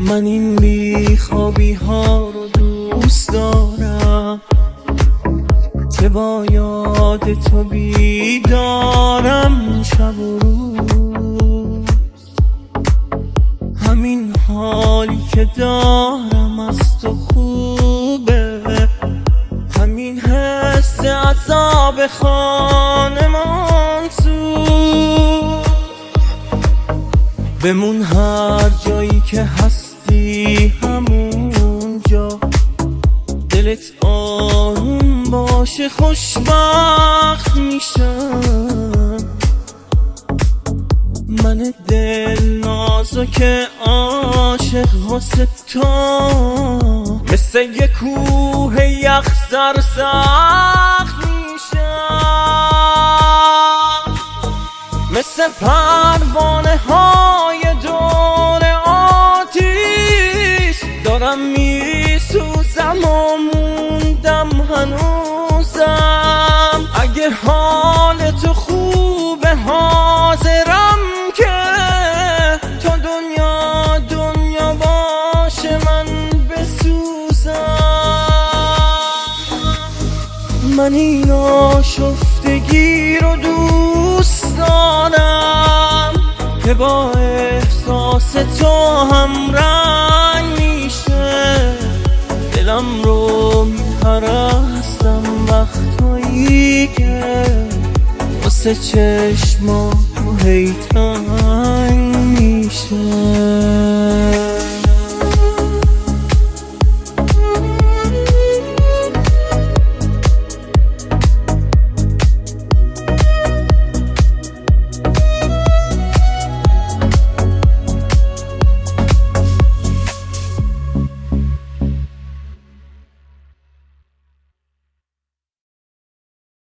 من این بیخوابی ها رو دوست دارم که با یاد تو بیدارم شب و روز. همین حالی که دارم از تو خوبه، همین حس عذاب خانمان سوز. بمون هر جایی که هستی همونجا، دلت آروم باشه خوشبخت میشم. من دل نازک عاشق واسه تو، مثل یه کوه یخ سرسخت میشم. مثل پروانه های دور آتیش دارم میسوزم و موندم هنوزم. اگه حال تو خوبه حاضرم که تا دنیا باشه من بسوزم. من این آشفتگی رو دوست دارم که با احساس تو هم رنگ میشه. دلم رو میپرستم وقتایی که واسه چشمات تو هیتم